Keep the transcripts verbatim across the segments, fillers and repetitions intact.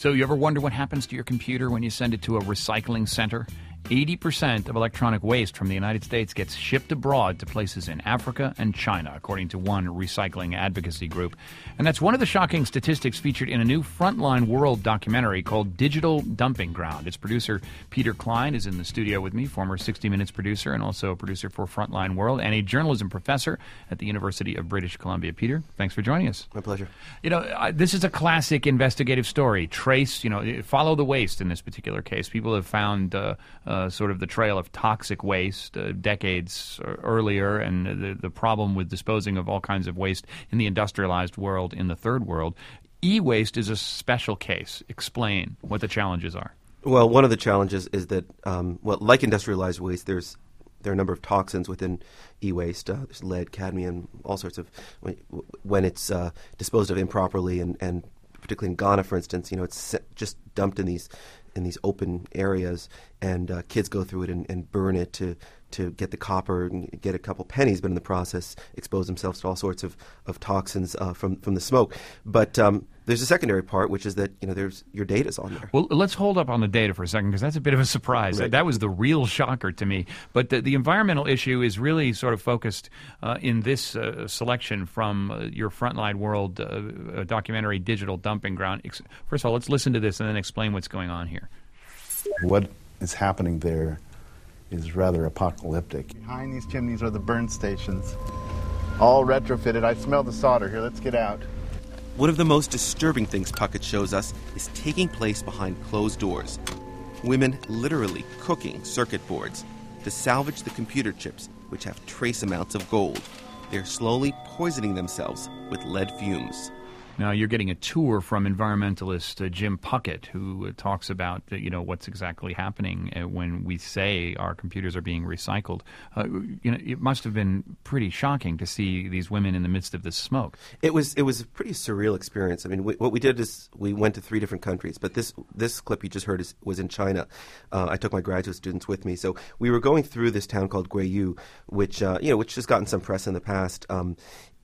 So you ever wonder what happens to your computer when you send it to a recycling center? eighty percent of electronic waste from the United States gets shipped abroad to places in Africa and China, according to one recycling advocacy group. And that's one of the shocking statistics featured in a new Frontline World documentary called Digital Dumping Ground. Its producer, Peter Klein, is in the studio with me, former sixty minutes producer and also a producer for Frontline World and a journalism professor at the University of British Columbia. Peter, thanks for joining us. My pleasure. You know, uh, this is a classic investigative story. Trace, you know, follow the waste in this particular case. People have found uh, uh, sort of the trail of toxic waste uh, decades earlier, and the, the problem with disposing of all kinds of waste in the industrialized world in the third world. E-waste is a special case. Explain what the challenges are. Well, one of the challenges is that, um, well, like industrialized waste, there's there are a number of toxins within e-waste. Uh, there's lead, cadmium, all sorts of when it's uh, disposed of improperly, and, and particularly in Ghana, for instance, you know, it's just dumped in these in these open areas, and uh, kids go through it and, and burn it to to get the copper and get a couple pennies, but in the process expose themselves to all sorts of, of toxins uh, from, from the smoke. But um, there's a secondary part, which is that, you know, there's your data's on there. Well, let's hold up on the data for a second, because that's a bit of a surprise. Right. That was the real shocker to me. But the, the environmental issue is really sort of focused uh, in this uh, selection from uh, your Frontline World uh, documentary, Digital Dumping Ground. First of all, let's listen to this and then explain what's going on here. What is happening there is rather apocalyptic. Behind these chimneys are the burn stations, all retrofitted. I smell the solder. Here, let's get out. One of the most disturbing things Puckett shows us is taking place behind closed doors. Women literally cooking circuit boards to salvage the computer chips, which have trace amounts of gold. They're slowly poisoning themselves with lead fumes. Now, you're getting a tour from environmentalist uh, Jim Puckett, who uh, talks about, uh, you know, what's exactly happening uh, when we say our computers are being recycled. Uh, you know, it must have been pretty shocking to see these women in the midst of this smoke. It was it was a pretty surreal experience. I mean, we, what we did is we went to three different countries, but this this clip you just heard is, was in China. Uh, I took my graduate students with me, so we were going through this town called Guiyu, which uh, you know, which has gotten some press in the past. Um,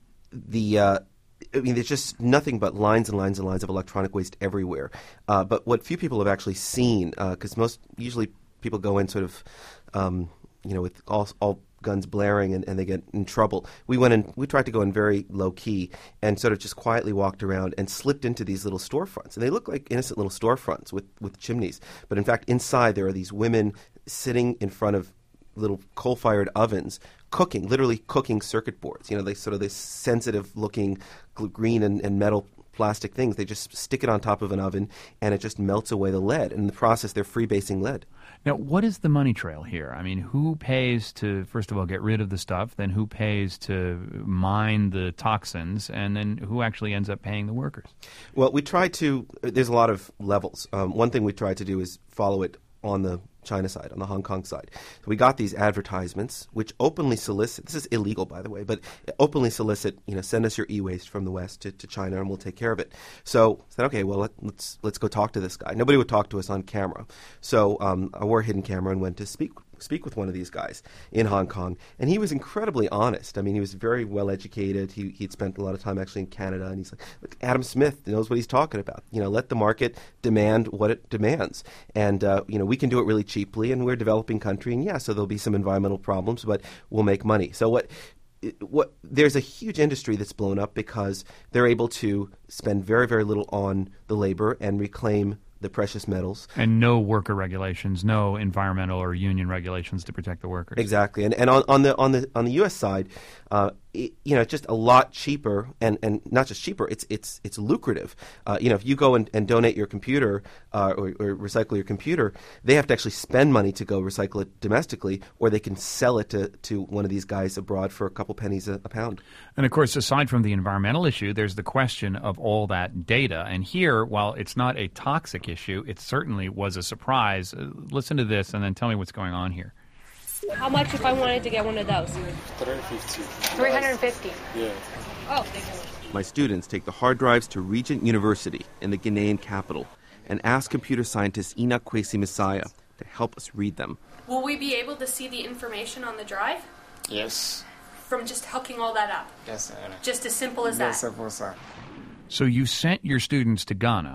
the uh, I mean, there's just nothing but lines and lines and lines of electronic waste everywhere. Uh, but what few people have actually seen, because uh, most usually people go in sort of, um, you know, with all, all guns blaring and, and they get in trouble. We went in, we tried to go in very low key and sort of just quietly walked around and slipped into these little storefronts. And they look like innocent little storefronts with, with chimneys. But in fact, inside there are these women sitting in front of little coal-fired ovens, cooking, literally cooking circuit boards. You know, they sort of this sensitive-looking green and, and metal plastic things. They just stick it on top of an oven, and it just melts away the lead. And in the process, they're freebasing lead. Now, what is the money trail here? I mean, who pays to, first of all, get rid of the stuff, then who pays to mine the toxins, and then who actually ends up paying the workers? Well, we try to – there's a lot of levels. Um, one thing we try to do is follow it on the China side, on the Hong Kong side. So we got these advertisements which openly solicit, this is illegal by the way, but openly solicit, you know, send us your e-waste from the West to, to China and we'll take care of it. So I said, okay, well, let, let's let's go talk to this guy. Nobody would talk to us on camera. So um, I wore a hidden camera and went to speak speak with one of these guys in Hong Kong, and he was incredibly honest. I mean, he was very well educated. He he'd spent a lot of time actually in Canada, and he's like, look, Adam Smith knows what he's talking about. You know, let the market demand what it demands, and uh, you know, we can do it really cheaply, and we're a developing country, and yeah, so there'll be some environmental problems, but we'll make money. So what? What there's a huge industry that's blown up because they're able to spend very, very little on the labor and reclaim the precious metals. And no worker regulations, no environmental or union regulations to protect the workers. Exactly. And and on, on the on the on the U S side, uh, it, you know, it's just a lot cheaper, and, and not just cheaper, it's it's it's lucrative. Uh, you know, if you go and, and donate your computer uh, or, or recycle your computer, they have to actually spend money to go recycle it domestically, or they can sell it to, to one of these guys abroad for a couple pennies a, a pound. And of course, aside from the environmental issue, there's the question of all that data. And here, while it's not a toxic issue, it certainly was a surprise. Uh, listen to this and then tell me what's going on here. How much if I wanted to get one of those? three hundred fifty. three hundred fifty. Yeah. Oh, thank you. My students take the hard drives to Regent University in the Ghanaian capital and ask computer scientist Enoch Kwesi Messiah to help us read them. Will we be able to see the information on the drive? Yes. From just hooking all that up? Yes, sir. Just as simple as Yes, that? sir, sir. So you sent your students to Ghana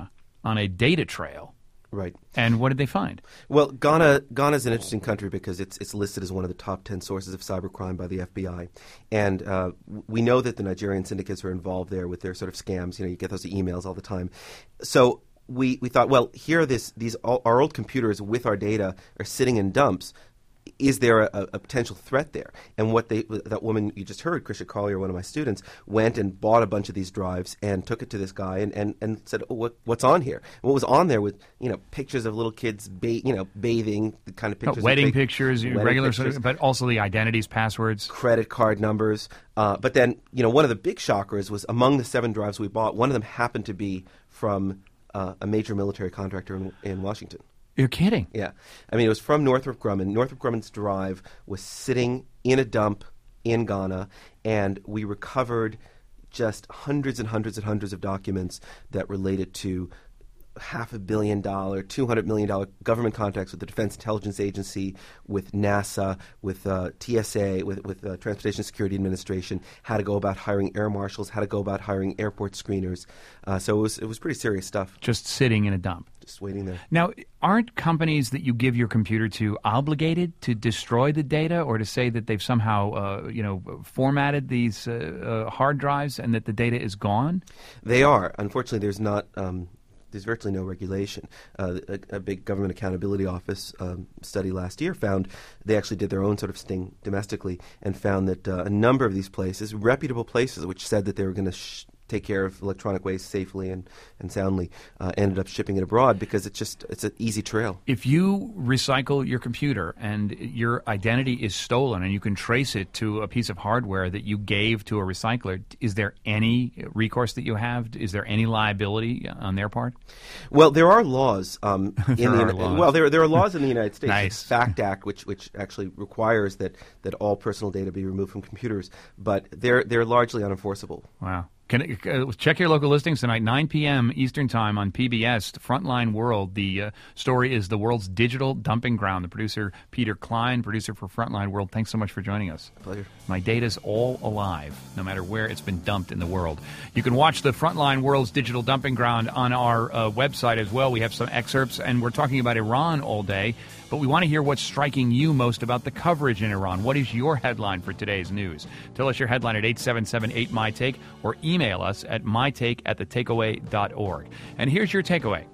on a data trail. Right. And what did they find? Well, Ghana Ghana is an interesting country because it's it's listed as one of the top ten sources of cybercrime by the F B I, and uh, we know that the Nigerian syndicates are involved there with their sort of scams. You know, you get those emails all the time. So we we thought, well, here are this these all, our old computers with our data are sitting in dumps. Is there a, a potential threat there? And what they that woman you just heard, Krisha Collier, one of my students, went and bought a bunch of these drives and took it to this guy and, and, and said, oh, what what's on here? And what was on there was, you know, pictures of little kids, ba- you know, bathing, the kind of pictures. Oh, wedding take, pictures, wedding regular, pictures, but also the identities, passwords, credit card numbers. Uh, but then, you know, one of the big shockers was among the seven drives we bought, one of them happened to be from uh, a major military contractor in, in Washington. You're kidding. Yeah. I mean, it was from Northrop Grumman. Northrop Grumman's drive was sitting in a dump in Ghana, and we recovered just hundreds and hundreds and hundreds of documents that related to half a billion dollar, two hundred million dollar government contracts with the Defense Intelligence Agency, with NASA, with uh, T S A, with, with uh, Transportation Security Administration, how to go about hiring air marshals, how to go about hiring airport screeners. Uh, so it was it was pretty serious stuff. Just sitting in a dump. Just waiting there. Now, aren't companies that you give your computer to obligated to destroy the data or to say that they've somehow, uh, you know, formatted these uh, uh, hard drives and that the data is gone? They are. Unfortunately, there's not. Um, There's virtually no regulation. Uh, a, a big government accountability office um, study last year found they actually did their own sort of sting domestically and found that uh, a number of these places, reputable places, which said that they were going to sh- take care of electronic waste safely and, and soundly, uh, ended up shipping it abroad because it's just it's an easy trail. If you recycle your computer and your identity is stolen and you can trace it to a piece of hardware that you gave to a recycler, is there any recourse that you have? Is there any liability on their part? Well, there are laws. Um, there in the, are laws. Well, there there are laws in the United States. Nice. The FACT Act, which which actually requires that, that all personal data be removed from computers, but they're they're largely unenforceable. Wow. Can, uh, check your local listings tonight, nine p.m. Eastern Time on P B S, Frontline World. The uh, story is the world's digital dumping ground. The producer, Peter Klein, producer for Frontline World. Thanks so much for joining us. Pleasure. My data's all alive, no matter where it's been dumped in the world. You can watch the Frontline World's digital dumping ground on our uh, website as well. We have some excerpts, and we're talking about Iran all day. But we want to hear what's striking you most about the coverage in Iran. What is your headline for today's news? Tell us your headline at eight seven seven eight M Y Take or email us at mytake at the takeaway dot org. And here's your takeaway.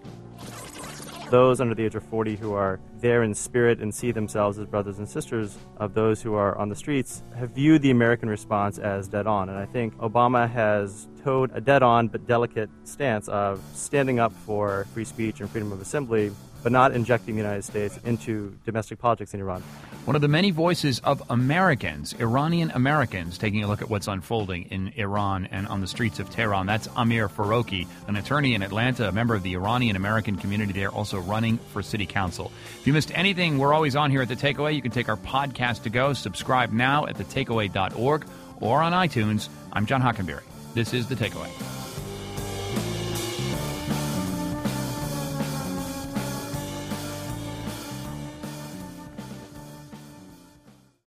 Those under the age of forty who are there in spirit and see themselves as brothers and sisters of those who are on the streets have viewed the American response as dead on. And I think Obama has towed a dead on but delicate stance of standing up for free speech and freedom of assembly, but not injecting the United States into domestic politics in Iran. One of the many voices of Americans, Iranian Americans, taking a look at what's unfolding in Iran and on the streets of Tehran. That's Amir Faroqi, an attorney in Atlanta, a member of the Iranian American community there, also running for city council. If you missed anything, we're always on here at The Takeaway. You can take our podcast to go. Subscribe now at the takeaway dot org or on iTunes. I'm John Hockenberry. This is The Takeaway.